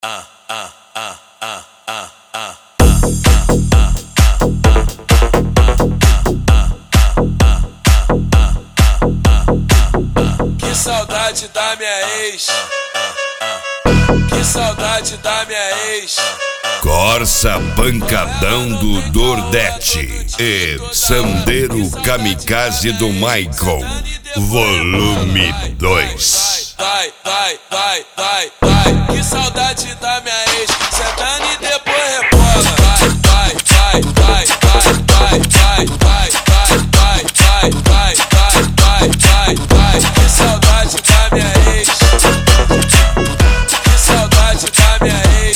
Que saudade da minha ex. Que saudade da minha ex. Corsa Pancadão do Dordete e Sandeiro Kamikaze do Maicon, volume 2. Vai. Que saudade da minha ex. Sentando e depois rebola. Vai. Que saudade da minha ex. Que saudade da minha ex.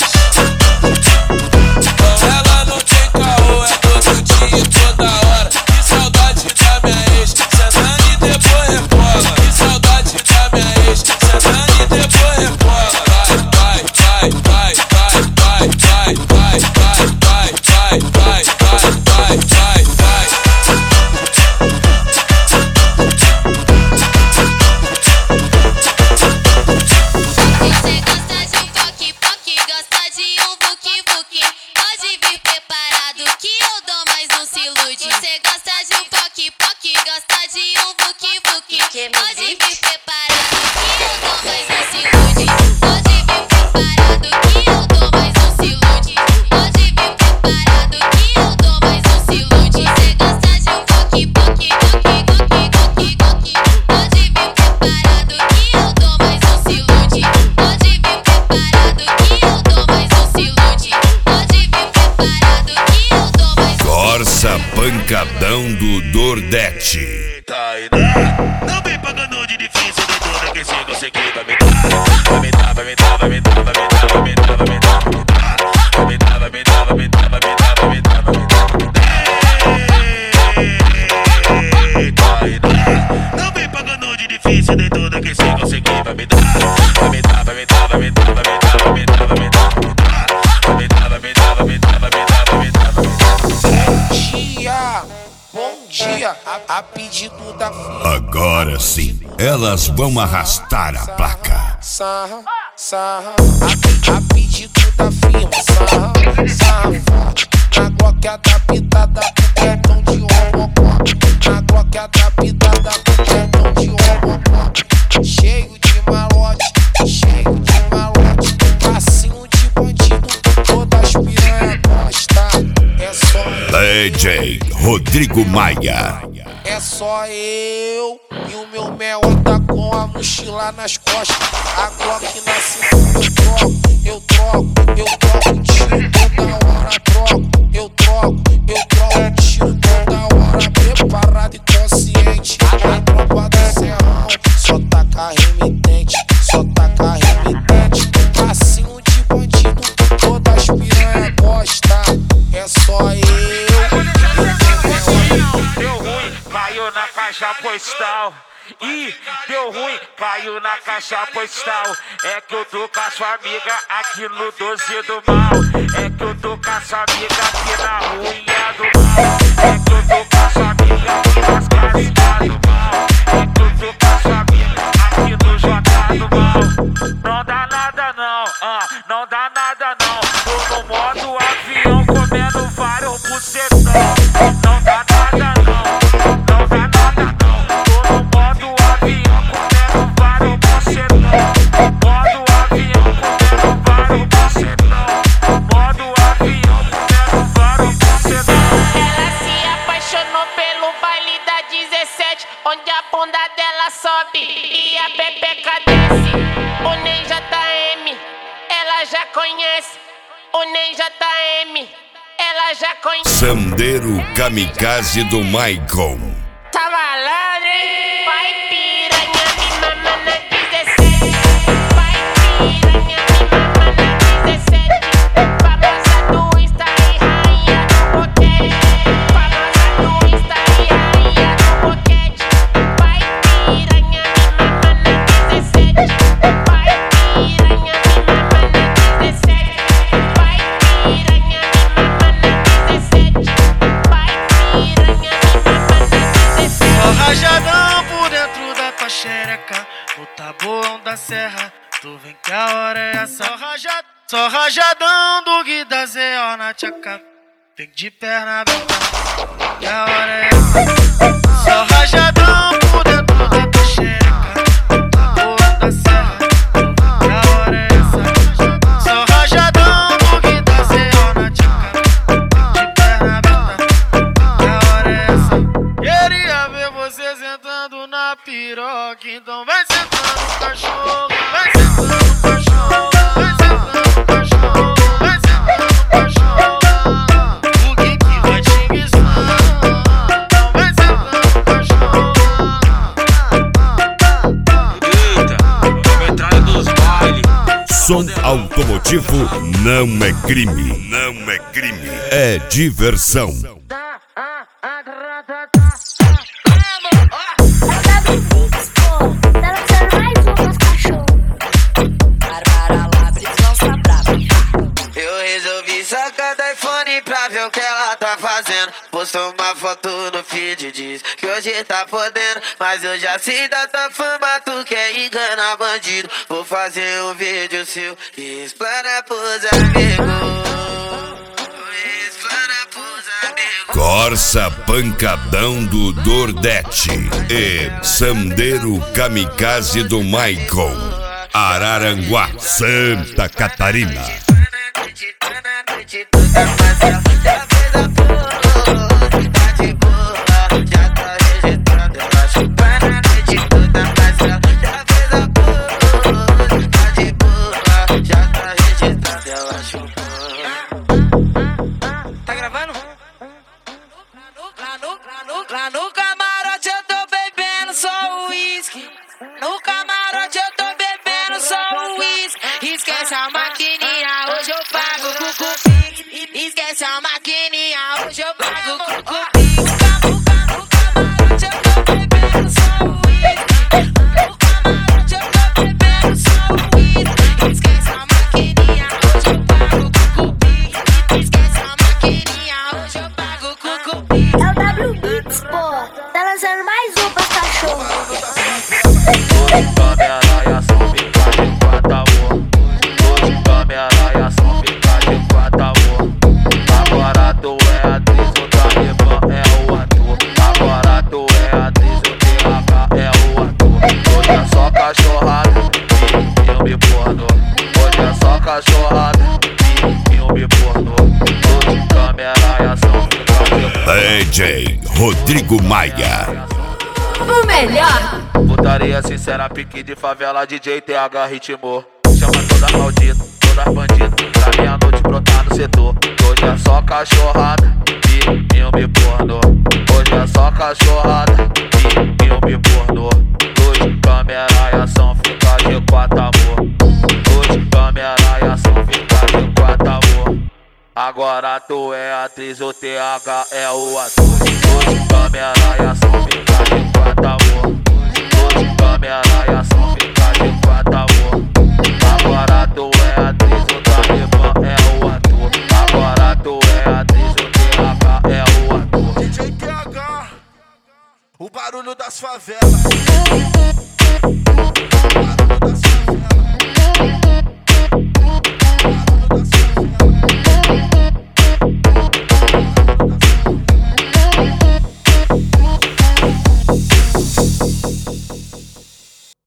Com ela não tem caô, é todo dia e toda hora. Que saudade da minha ex. Sentando e depois rebola. Que saudade da minha ex. Sentando e depois rebola. Vai. Corsa Pancadão do Dordete. Não vem pagando de difícil de tudo que se conseguir vai me dar. Não vem pagando de difícil de tudo que se conseguir vai me dar. Bom dia, a pedido da filha. Agora sim, elas vão arrastar a placa. Sarra, a pedido da firma. Sarra, na Glock adaptada pro quentão de homocó. Na Glock adaptada pro quentão de homocó. Cheio de malote, passinho de bandido, todas piranha gosta. É só DJ Rodrigo Maia. É só eu e o meu mel tá com a mochila nas costas. A Glock na cintura eu troco tiro toda hora, eu troco tiro toda hora. Preparado e consciente, a tropa do serrão só taca remitente, passinho de bandido, todas piranha gosta. É só eu. Deu ruim, caiu na caixa postal. Ih, deu ruim, caiu na caixa postal. É que eu tô com a sua amiga aqui no 12 do mal. É que eu tô com a sua amiga aqui na ruinha do mal. É que eu tô com a sua amiga aqui nas casitas do mal. É que eu tô com a sua amiga aqui no J do mal. Não dá nada não, não dá nada não. Tô no modo avião comendo vários bucetão. Não dá nada não, não dá nada não. Tô no modo avião comendo vários bucetão. Modo avião comendo vários bucetão. Modo avião comendo vários bucetão. Ela se apaixonou pelo baile da 17, onde a bunda dela sobe e a pepeca desce. O Ney JM, ela já conhece. O Ney JM, ela já conhece. Sandeiro Kamikaze do Maicon. Tá malandro, hein? Vai piranha, me mama na 17. Vai piranha, me mama na 17. Famosa do Insta e rainha do boquete. Famosa do Insta e rainha do boquete. Vai piranha, me mama na 17. Vai piranha, me mama na 17. Vai piranha, me mama na 17. Vai piranha, me mama na 17. Só rajadão por dentro da pochete. Só rajadão do Gui da Zé na tchaca. Vem de perna aberta, que a hora é essa. Só rajadão por dentro da tua xereca, porra da serra, que a hora é essa. Só rajadão do Gui da Zé na tchaca. Vem de perna aberta, que a hora é essa. Queria ver você sentando na piroca, então vai sentando no cachorro, vai sentando no cachorro, vai sentando no cachorro, vai sentando no cachorro. O que vai te guiçar? Então vai sentando no cachorro. Eita, é a entrada dos bailes. Som automotivo não é crime. Não é crime. É diversão. Eu resolvi sacar do iPhone pra ver o que ela tá fazendo. Postou uma foto no feed, diz que hoje tá podendo. Mas eu já sei da tua fama, tu quer enganar bandido. Vou fazer um vídeo seu e explana pros amigos. Corsa Pancadão do Dordete e Sandeiro Kamikaze do Michael, Araranguá, Santa Catarina. Tá gravando? Lá no camarote eu tô bebendo só uísque. No camarote eu tô bebendo só uísque. Esquece a maquininha, hoje eu pago com cupim. Esquece a maquininha, hoje eu pago com cupim. No camarote eu tô bebendo só uísque. No camarote eu tô bebendo só uísque. Esquece a maquininha, hoje eu pago com cupim. Esquece a maquininha, hoje eu pago com cupim. É o W Beats, pô. Tá lançando mais um pros cachorros. Câmera e ação fica de 4 amor. Hoje câmera e ação fica de 4 amor. Agora tu é atriz, o Talibã é o ator. Agora tu é atriz, o TH é o ator. Hoje é só cachorrada, filme pornô. Hoje é só cachorrada, filme pornô. Hoje câmera e ação fica de 4 amor. DJ Rodrigo Maia. O melhor. Putaria sincera, pique de favela, DJ TH ritmou. Chama todas malditas, todas bandidas, pra meia-noite brotar no setor. Hoje é só cachorrada e filme pornô. Hoje é só cachorrada e filme pornô. Hoje câmera e ação fica de 4 amor. Hoje câmera e ação fica de 4 amor. Agora tu é atriz, o TH é o ator. Hoje câmera e ação fica de 4 amor. Hoje câmera e ação fica